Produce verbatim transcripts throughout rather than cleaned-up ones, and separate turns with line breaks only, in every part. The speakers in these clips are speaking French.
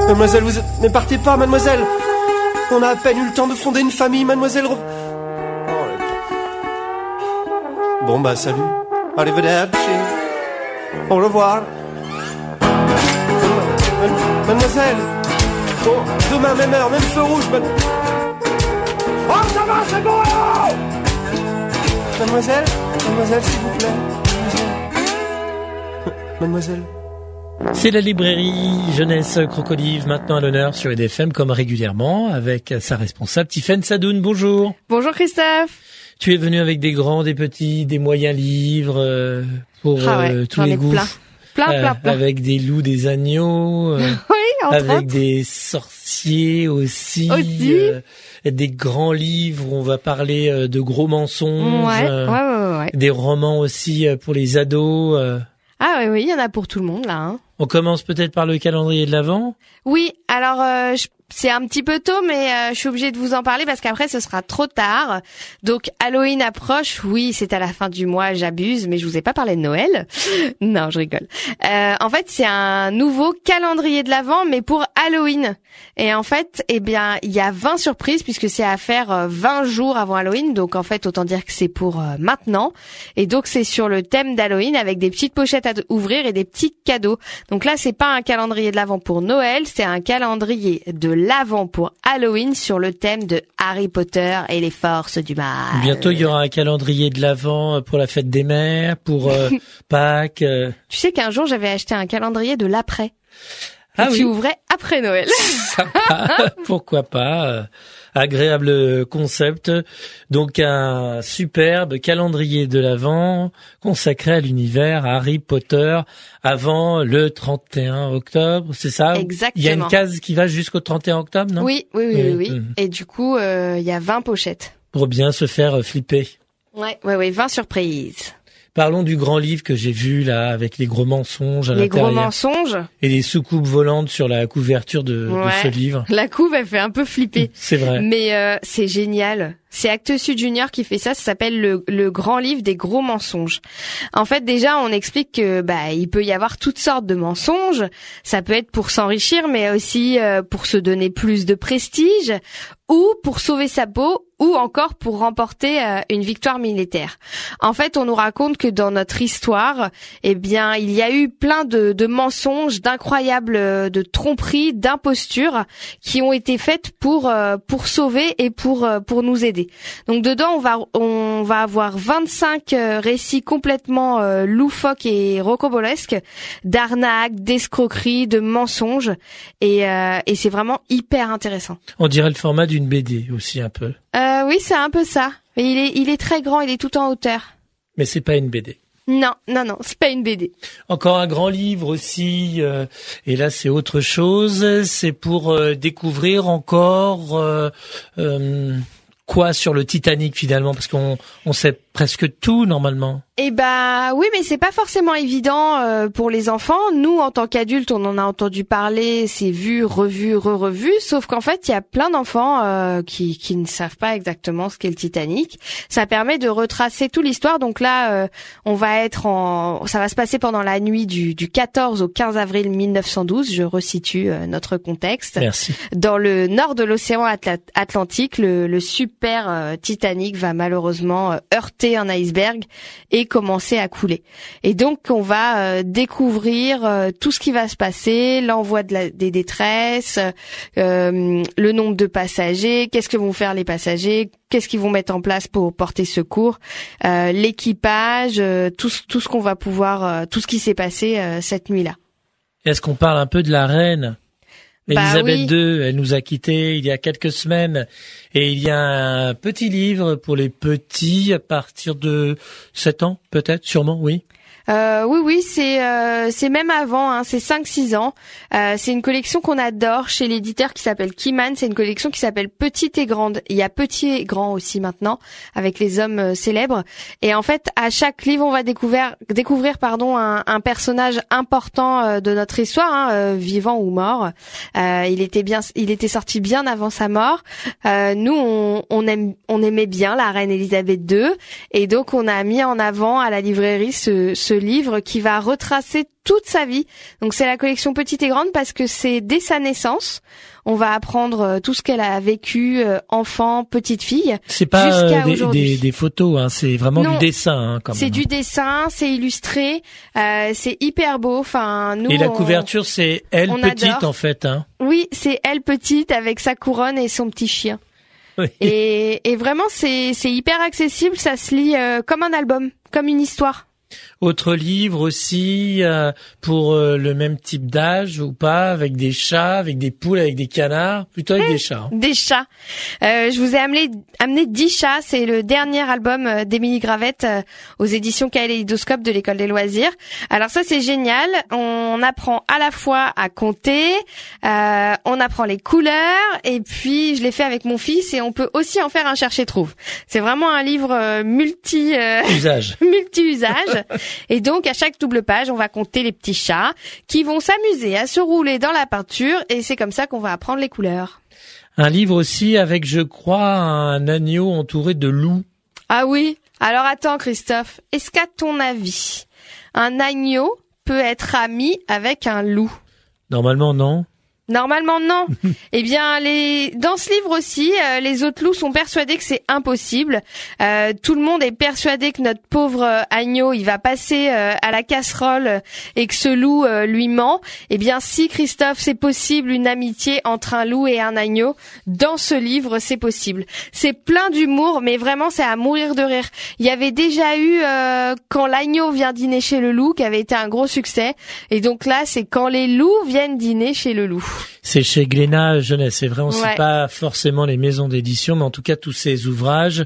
Mademoiselle, vous êtes... Mais partez pas, mademoiselle. On a à peine eu le temps de fonder une famille, mademoiselle. Oh, bon, bah, salut. Arrivederci. Au revoir. Mademoiselle. Bon, demain, même heure, même feu rouge, man... Oh, ça va, c'est bon, oh Mademoiselle, mademoiselle, s'il vous plaît. Mademoiselle. Mademoiselle.
C'est la librairie Jeunesse Crocolive, maintenant à l'honneur sur E D F M, comme régulièrement, avec sa responsable, Tiffaine Sadoun. Bonjour.
Bonjour Christophe.
Tu es venu avec des grands, des petits, des moyens livres, euh, pour
ah ouais,
euh, tous les goûts.
Plein, plein,
euh,
plein, plein.
Avec des loups, des agneaux, euh,
oui, entre
avec
autres.
des sorciers aussi.
Aussi.
Euh, des grands livres où on va parler euh, de gros mensonges.
Ouais,
euh,
ouais, ouais, ouais.
Des romans aussi euh, pour les ados. Euh.
Ah oui, oui, il y en a pour tout le monde là. Hein.
On commence peut-être par le calendrier de l'Avent.
Oui, alors euh, je, c'est un petit peu tôt, mais euh, je suis obligée de vous en parler parce qu'après ce sera trop tard. Donc Halloween approche, oui, c'est à la fin du mois, j'abuse, mais je vous ai pas parlé de Noël. Non, je rigole. Euh, en fait, c'est un nouveau calendrier de l'Avent, mais pour Halloween. Et en fait, eh bien, il y a vingt surprises puisque c'est à faire vingt jours avant Halloween. Donc en fait, autant dire que c'est pour euh, maintenant. Et donc c'est sur le thème d'Halloween avec des petites pochettes à ouvrir et des petits cadeaux. Donc là, c'est pas un calendrier de l'Avent pour Noël, c'est un calendrier de l'Avent pour Halloween sur le thème de Harry Potter et les forces du mal.
Bientôt, il y aura un calendrier de l'Avent pour la fête des mères, pour euh, Pâques. Euh.
Tu sais qu'un jour, j'avais acheté un calendrier de l'après.
Ah
et
oui.
tu ouvrais après Noël.
Sympa, pourquoi pas. euh, Agréable concept. Donc un superbe calendrier de l'Avent consacré à l'univers Harry Potter avant le trente et un octobre, c'est ça?
Exactement.
Il y a une case qui va jusqu'au trente et un octobre, non?
Oui, oui, oui, oui. oui.
Mmh.
Et du coup, euh, il y a vingt pochettes.
Pour bien se faire flipper.
Ouais, ouais, ouais, vingt surprises.
Parlons du grand livre que j'ai vu là, avec les gros mensonges à
Les
l'intérieur.
gros mensonges.
Et les soucoupes volantes sur la couverture de,
Ouais.
de ce livre.
La couve, elle fait un peu flipper.
C'est vrai.
Mais euh, c'est génial. C'est Actes Sud Junior qui fait ça. Ça s'appelle le, le grand livre des gros mensonges. En fait, déjà, on explique que bah il peut y avoir toutes sortes de mensonges. Ça peut être pour s'enrichir, mais aussi euh, pour se donner plus de prestige, ou pour sauver sa peau, ou encore pour remporter euh, une victoire militaire. En fait, on nous raconte que dans notre histoire, eh bien, il y a eu plein de, de mensonges, d'incroyables, euh, de tromperies, d'impostures qui ont été faites pour euh, pour sauver et pour euh, pour nous aider. Donc dedans, on va on va avoir vingt-cinq euh, récits complètement euh, loufoques et rocambolesques, d'arnaques, d'escroqueries, de mensonges, et euh, et c'est vraiment hyper intéressant.
On dirait le format d'une B D aussi un peu.
Euh, oui, c'est un peu ça. Mais il est, il est très grand, il est tout en hauteur.
Mais c'est pas une B D.
Non, non, non, c'est pas une B D.
Encore un grand livre aussi, euh, et là c'est autre chose. C'est pour euh, découvrir encore euh, euh, quoi sur le Titanic finalement, parce qu'on on sait presque tout normalement.
Eh bah oui, mais c'est pas forcément évident euh, pour les enfants. Nous, en tant qu'adultes, on en a entendu parler, c'est vu, revu, re-revu. Sauf qu'en fait, il y a plein d'enfants euh, qui qui ne savent pas exactement ce qu'est le Titanic. Ça permet de retracer toute l'histoire. Donc là, euh, on va être en, ça va se passer pendant la nuit du du quatorze au quinze avril mille neuf cent douze. Je resitue euh, notre contexte.
Merci.
Dans le nord de l'océan Atla- Atlantique, le, le super euh, Titanic va malheureusement euh, heurter un iceberg et commencer à couler. Et donc on va euh, découvrir euh, tout ce qui va se passer, l'envoi de la, des détresses, euh, le nombre de passagers, qu'est-ce que vont faire les passagers, qu'est-ce qu'ils vont mettre en place pour porter secours, euh, l'équipage, euh, tout, tout ce qu'on va pouvoir, euh, tout ce qui s'est passé euh, cette nuit-là.
Est-ce qu'on parle un peu de la reine?
Bah
Élisabeth
oui.
deux, elle nous a quittés il y a quelques semaines, et il y a un petit livre pour les petits à partir de sept ans, peut-être, sûrement, oui.
Euh, oui, oui, c'est euh, c'est même avant, hein, c'est cinq six ans. Euh, c'est une collection qu'on adore chez l'éditeur qui s'appelle Kiman. C'est une collection qui s'appelle Petite et Grande. Il y a Petit et Grand aussi maintenant, avec les hommes euh, célèbres. Et en fait, à chaque livre, on va découvrir, découvrir pardon, un, un personnage important euh, de notre histoire, hein, euh, vivant ou mort. Euh, il était bien, il était sorti bien avant sa mort. Euh, nous, on, on aime, on aimait bien la reine Elisabeth deux, et donc on a mis en avant à la librairie ce, ce livre qui va retracer toute sa vie. Donc c'est la collection Petite et Grande parce que c'est dès sa naissance. On va apprendre tout ce qu'elle a vécu, euh, enfant, petite fille.
C'est pas
jusqu'à
euh, des,
aujourd'hui.
des, des photos, hein, c'est vraiment
Non,
du dessin. Hein, quand
c'est
même.
du dessin, c'est illustré, euh, c'est hyper beau. Enfin, nous.
Et la
on...
couverture, c'est elle
on
petite
adore.
en fait. Hein.
Oui, c'est elle petite avec sa couronne et son petit chien.
Oui.
Et, et vraiment, c'est, c'est hyper accessible. Ça se lit euh, comme un album, comme une histoire.
Autre livre aussi euh, pour euh, le même type d'âge ou pas, avec des chats, avec des poules, avec des canards, plutôt avec mmh, des chats. Hein.
Des chats. Euh, je vous ai amené amené dix chats. C'est le dernier album d'Émilie Gravette euh, aux éditions Kaléidoscope de l'École des loisirs. Alors ça c'est génial. On apprend à la fois à compter, euh, on apprend les couleurs et puis je l'ai fait avec mon fils et on peut aussi en faire un chercher-trouve. C'est vraiment un livre euh, multi euh,
usage.
multi-usage. Et donc, à chaque double page, on va compter les petits chats qui vont s'amuser à se rouler dans la peinture et c'est comme ça qu'on va apprendre les couleurs.
Un livre aussi avec, je crois, un agneau entouré de loups.
Ah oui. Alors attends, Christophe. Est-ce qu'à ton avis, un agneau peut être ami avec un loup?
Normalement, non.
Normalement non. Eh bien, les dans ce livre aussi, euh, les autres loups sont persuadés que c'est impossible. Euh, tout le monde est persuadé que notre pauvre euh, agneau, il va passer euh, à la casserole euh, et que ce loup euh, lui ment. Eh bien, si Christophe, c'est possible une amitié entre un loup et un agneau. Dans ce livre, c'est possible. C'est plein d'humour, mais vraiment, c'est à mourir de rire. Il y avait déjà eu euh, quand l'agneau vient dîner chez le loup, qui avait été un gros succès. Et donc là, c'est quand les loups viennent dîner chez le loup.
C'est chez Glénat Jeunesse. C'est vrai, on ne
ouais.
sait pas forcément les maisons d'édition, mais en tout cas, tous ces ouvrages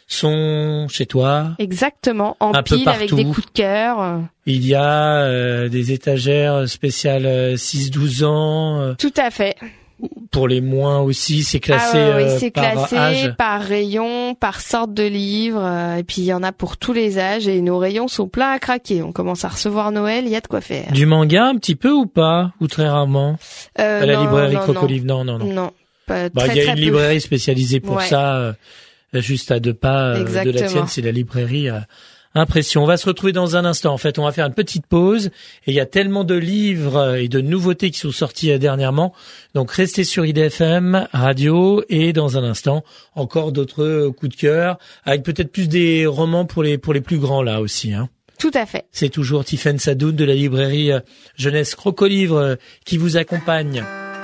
sont chez toi.
Exactement, en
un
pile
peu
avec des coups de cœur.
Il y a euh, des étagères spéciales euh, six douze ans. Euh,
Tout à fait.
Pour les moins aussi, c'est classé
ah ouais, oui,
euh,
c'est
par
classé
âge.
par rayon, par sorte de livre, euh, et puis il y en a pour tous les âges, et nos rayons sont pleins à craquer. On commence à recevoir Noël, il y a de quoi faire.
Du manga un petit peu ou pas, ou très rarement
euh,
à la
non,
librairie
non,
Crocolive, non, non, non.
Non, pas
bah,
très,
il y a
très
une
peu.
librairie spécialisée pour
ouais.
ça, euh, juste à deux pas euh, de la tienne, c'est la librairie euh, Impression. On va se retrouver dans un instant. En fait, on va faire une petite pause. Et il y a tellement de livres et de nouveautés qui sont sortis dernièrement. Donc, restez sur I D F M Radio. Et dans un instant, encore d'autres coups de cœur. Avec peut-être plus des romans pour les, pour les plus grands, là aussi, hein.
Tout à fait.
C'est toujours Tiffaine Sadoun de la librairie Jeunesse Crocolivre qui vous accompagne.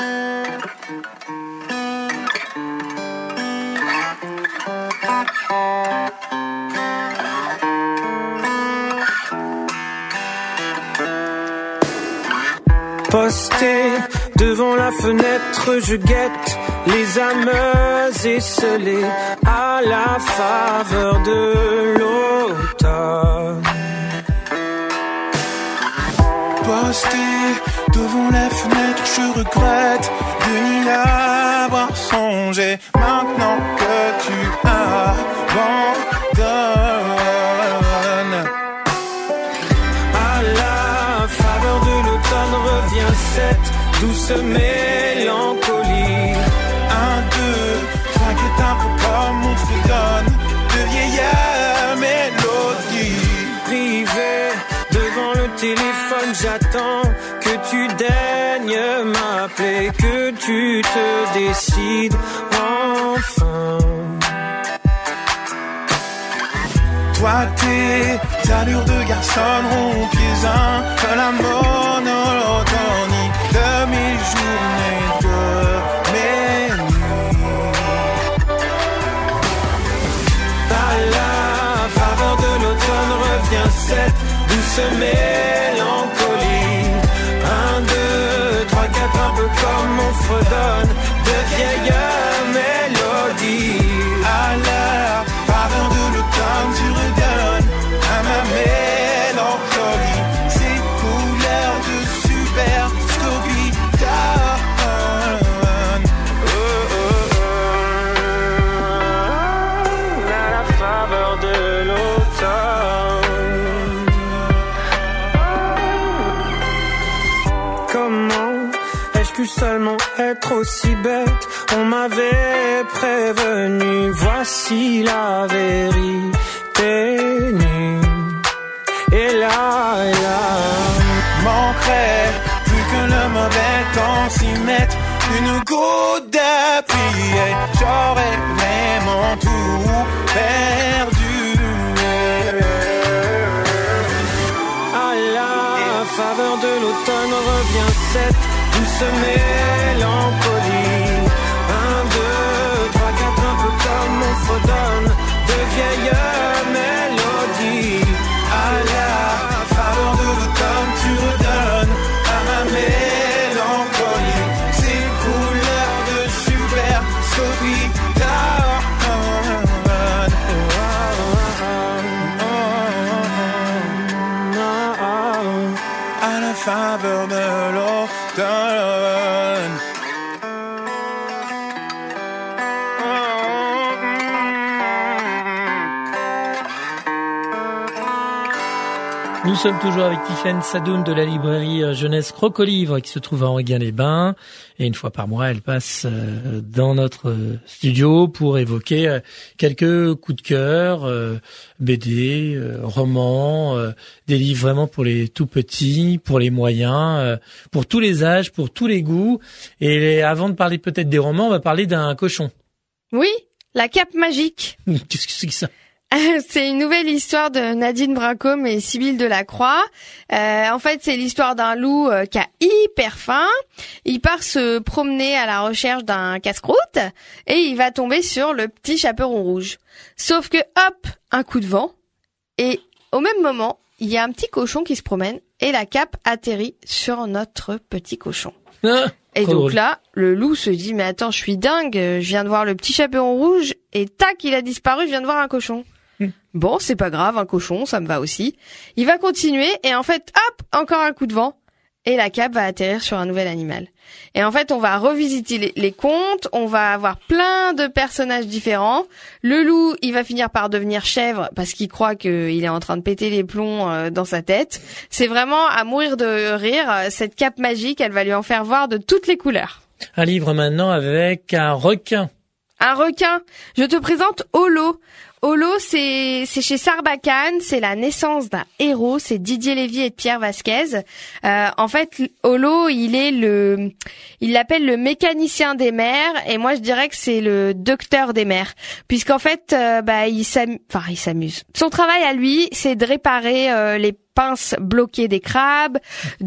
Posté devant la fenêtre, je guette les âmes esselées à la faveur de l'automne.
Posté devant la fenêtre, je regrette de n'y avoir songé. Maintenant que tu abandonnes,
à la faveur de l'automne revient cette douce mélancolie.
Un, deux, t'inquiète un peu comme on fredonne de vieilles mélodies.
Privé devant le téléphone, j'attends que tu daignes m'appeler, que tu te décides enfin.
Toi tes allures de garçon rompiez un peu la monotonie de mes journées, de mes nuits.
À la faveur de l'automne revient cette douce mélancolie. Un, deux, trois, quatre, un peu comme on fredonne de vieilles mélodies.
À la faveur de l'automne, tu redonnes à ma mélancolie ces couleurs de super scopie.
Oh, oh, oh. À la faveur de l'automne. Comment ai-je pu seulement être aussi bête? On m'avait prévenu, voici la vérité nue. Et là
coup d'appui, j'aurais vraiment tout perdu.
À la faveur de l'automne revient cette douce mélancolie. Un, deux, trois, quatre, un peu comme on fredonne de vieilles mélodies. À la faveur de l'automne, tu redonnes à ma mélancolie ces couleurs de super Scopie. À la faveur de l'automne.
Nous sommes toujours avec Tiffaine Sadoun de la librairie Jeunesse Crocolivre qui se trouve à Enghien-les-Bains. Et une fois par mois, elle passe dans notre studio pour évoquer quelques coups de cœur, B D, romans, des livres vraiment pour les tout petits, pour les moyens, pour tous les âges, pour tous les goûts. Et avant de parler peut-être des romans, on va parler d'un cochon.
Oui, la cape magique.
Qu'est-ce que c'est que ça ?
C'est une nouvelle histoire de Nadine Bracôme et Sybille Delacroix. Euh, en fait, c'est l'histoire d'un loup euh, qui a hyper faim. Il part se promener à la recherche d'un casse-croûte et il va tomber sur le petit chaperon rouge. Sauf que, hop, un coup de vent. Et au même moment, il y a un petit cochon qui se promène et la cape atterrit sur notre petit cochon.
Ah,
et donc
drôle.
là, le loup se dit, mais attends, je suis dingue, je viens de voir le petit chaperon rouge et tac, il a disparu, je viens de voir un cochon. Bon, c'est pas grave, un cochon, ça me va aussi. Il va continuer et en fait, hop, encore un coup de vent et la cape va atterrir sur un nouvel animal. Et en fait, on va revisiter les, les contes, on va avoir plein de personnages différents. Le loup, il va finir par devenir chèvre parce qu'il croit qu'il est en train de péter les plombs euh, dans sa tête. C'est vraiment à mourir de rire. Cette cape magique, elle va lui en faire voir de toutes les couleurs.
Un livre maintenant avec un requin.
Un requin. Je te présente Holo. Holo, c'est c'est chez Sarbacane, c'est la naissance d'un héros, c'est Didier Lévy et Pierre Vasquez. Euh, en fait, Holo, il est le, il l'appelle le mécanicien des mers, et moi je dirais que c'est le docteur des mers, puisqu'en fait, euh, bah il s'amuse, enfin il s'amuse. Son travail à lui, c'est de réparer euh, les pinces bloquées des crabes,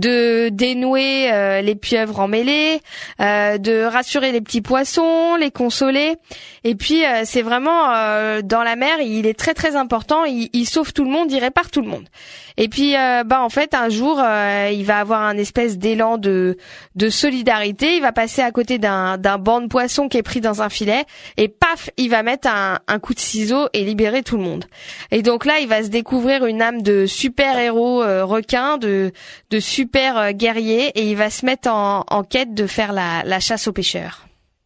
de dénouer euh, les pieuvres emmêlées, euh, de rassurer les petits poissons, les consoler. Et puis euh, c'est vraiment euh, dans la mer, il est très très important. Il, il sauve tout le monde, il répare tout le monde. Et puis euh, bah en fait un jour euh, il va avoir un espèce d'élan de de solidarité. Il va passer à côté d'un d'un banc de poissons qui est pris dans un filet et paf, il va mettre un un coup de ciseau et libérer tout le monde. Et donc là il va se découvrir une âme de super héros. Euh, requin, de de super euh, guerrier, et il va se mettre en, en quête de faire la, la chasse aux pêcheurs.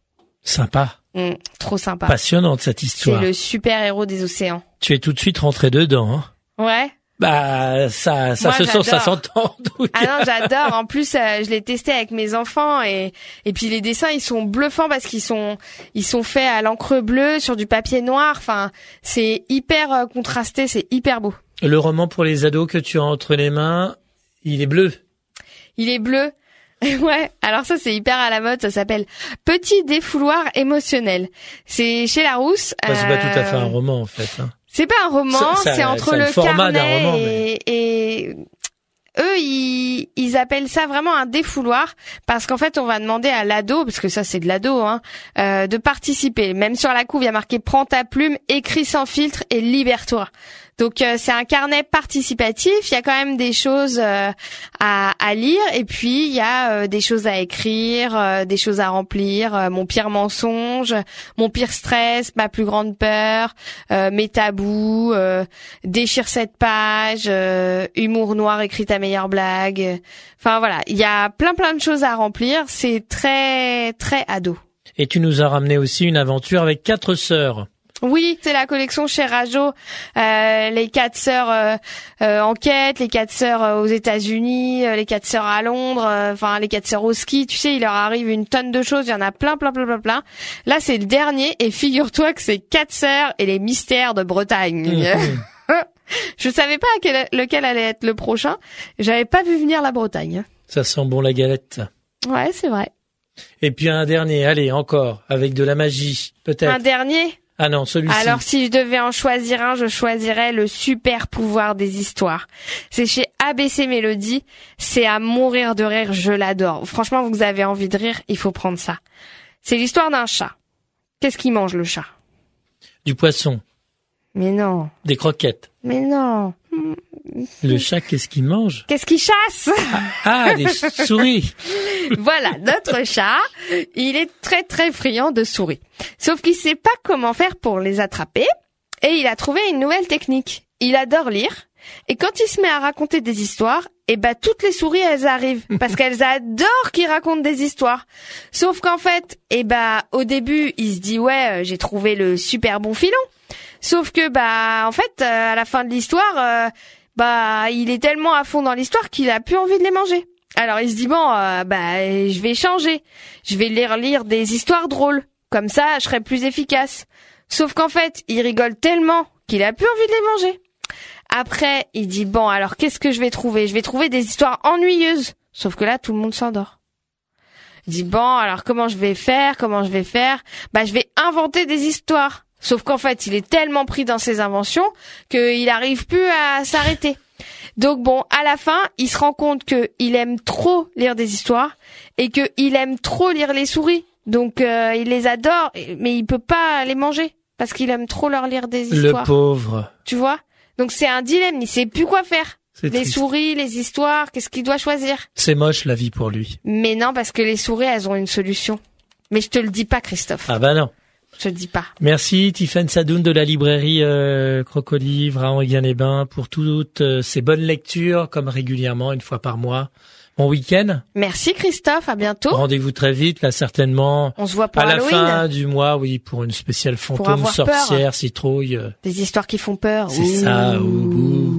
Sympa.
Mmh, trop sympa.
Passionnante cette histoire.
C'est le super héros des océans.
Tu es tout de suite rentré dedans, hein.
Ouais.
Bah ça ça
Moi,
se sent, ça
j'adore.
s'entend. donc.
Ah non, j'adore. En plus, euh, je l'ai testé avec mes enfants et et puis les dessins, ils sont bluffants parce qu'ils sont ils sont faits à l'encre bleue sur du papier noir. Enfin, c'est hyper euh, contrasté, c'est hyper beau.
Le roman pour les ados que tu as entre les mains, il est bleu.
Il est bleu. Ouais, alors ça c'est hyper à la mode, ça s'appelle Petit défouloir émotionnel. C'est chez Larousse.
Bah, c'est pas tout à fait un
euh,
roman en fait. Hein.
C'est pas un roman,
Ça- ça-
c'est entre
ça a
le
le format d'un
carnet
roman,
et, et eux ils ils appellent ça vraiment un défouloir parce qu'en fait on va demander à l'ado, parce que ça c'est de l'ado, hein, euh, de participer. Même sur la couve il y a marqué prends ta plume, écris sans filtre et libère-toi. Donc euh, c'est un carnet participatif, il y a quand même des choses euh, à, à lire et puis il y a euh, des choses à écrire, euh, des choses à remplir, euh, mon pire mensonge, mon pire stress, ma plus grande peur, euh, mes tabous, euh, déchire cette page, euh, humour noir, écris ta meilleure blague. Enfin voilà, il y a plein plein de choses à remplir, c'est très très ado.
Et tu nous as ramené aussi une aventure avec quatre sœurs.
Oui, c'est la collection chez Rajo, euh, les quatre sœurs euh, euh, en quête, les quatre sœurs euh, aux États-Unis, euh, les quatre sœurs à Londres, euh, enfin les quatre sœurs au ski. Tu sais, il leur arrive une tonne de choses. Il y en a plein, plein, plein, plein, plein. Là, c'est le dernier et figure-toi que c'est quatre sœurs et les mystères de Bretagne.
Mmh.
Je savais pas quel, lequel allait être le prochain. J'avais pas vu venir la Bretagne.
Ça sent bon la galette.
Ouais, c'est vrai.
Et puis un dernier, allez, encore, avec de la magie, peut-être.
Un dernier?
Ah non, celui-ci.
Alors si je devais en choisir un, je choisirais le super pouvoir des histoires. C'est chez A B C Mélodie, c'est à mourir de rire, je l'adore. Franchement, vous avez envie de rire, il faut prendre ça. C'est l'histoire d'un chat. Qu'est-ce qu'il mange le chat?
Du poisson.
Mais non.
Des croquettes.
Mais non.
Le chat, qu'est-ce qu'il mange?
Qu'est-ce qu'il chasse?
Ah, ah, des souris.
Voilà, notre chat, il est très très friand de souris. Sauf qu'il sait pas comment faire pour les attraper et il a trouvé une nouvelle technique. Il adore lire et quand il se met à raconter des histoires, eh ben toutes les souris elles arrivent parce qu'elles adorent qu'il raconte des histoires. Sauf qu'en fait, eh ben au début, il se dit ouais, j'ai trouvé le super bon filon. Sauf que bah en fait, à la fin de l'histoire, euh, bah il est tellement à fond dans l'histoire qu'il a plus envie de les manger. Alors il se dit bon, euh, bah je vais changer, je vais lire lire des histoires drôles, comme ça je serai plus efficace. Sauf qu'en fait il rigole tellement qu'il a plus envie de les manger. Après il dit bon alors qu'est-ce que je vais trouver? Je vais trouver des histoires ennuyeuses. Sauf que là tout le monde s'endort. Il dit bon alors comment je vais faire? Comment je vais faire? Bah je vais inventer des histoires. Sauf qu'en fait il est tellement pris dans ses inventions qu'il arrive plus à s'arrêter. Donc bon, à la fin, il se rend compte que il aime trop lire des histoires et que il aime trop lire les souris. Donc euh, il les adore, mais il peut pas les manger parce qu'il aime trop leur lire des histoires.
Le pauvre.
Tu vois? Donc c'est un dilemme, il sait plus quoi faire.
C'est
les
triste.
souris, les histoires, qu'est-ce qu'il doit choisir?
C'est moche la vie pour lui.
Mais non, parce que les souris, elles ont une solution. Mais je te le dis pas, Christophe.
Ah bah non.
Je te le dis pas.
Merci Tiffaine Sadoun de la librairie euh, Crocolivre à Enghien-les-Bains pour toutes euh, ces bonnes lectures, comme régulièrement, une fois par mois. Bon week-end.
Merci Christophe, à bientôt.
Rendez-vous très vite, là certainement.
On se voit pour
à
Halloween.
la fin du mois, oui, pour une spéciale fantôme,
avoir
sorcière,
peur.
citrouille. euh,
Des histoires qui font peur.
C'est
Ouh.
ça, ouh, ouh.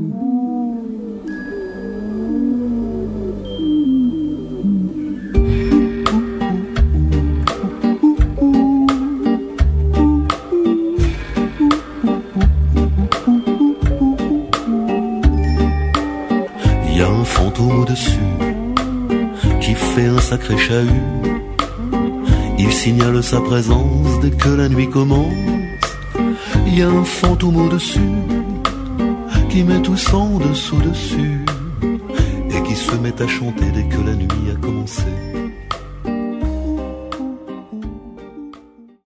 Il y a un fantôme au-dessus qui fait un sacré chahut. Il signale sa présence dès que la nuit commence. Il y a un fantôme au-dessus qui met tout son dessous dessus et qui se met à chanter dès que la nuit a commencé.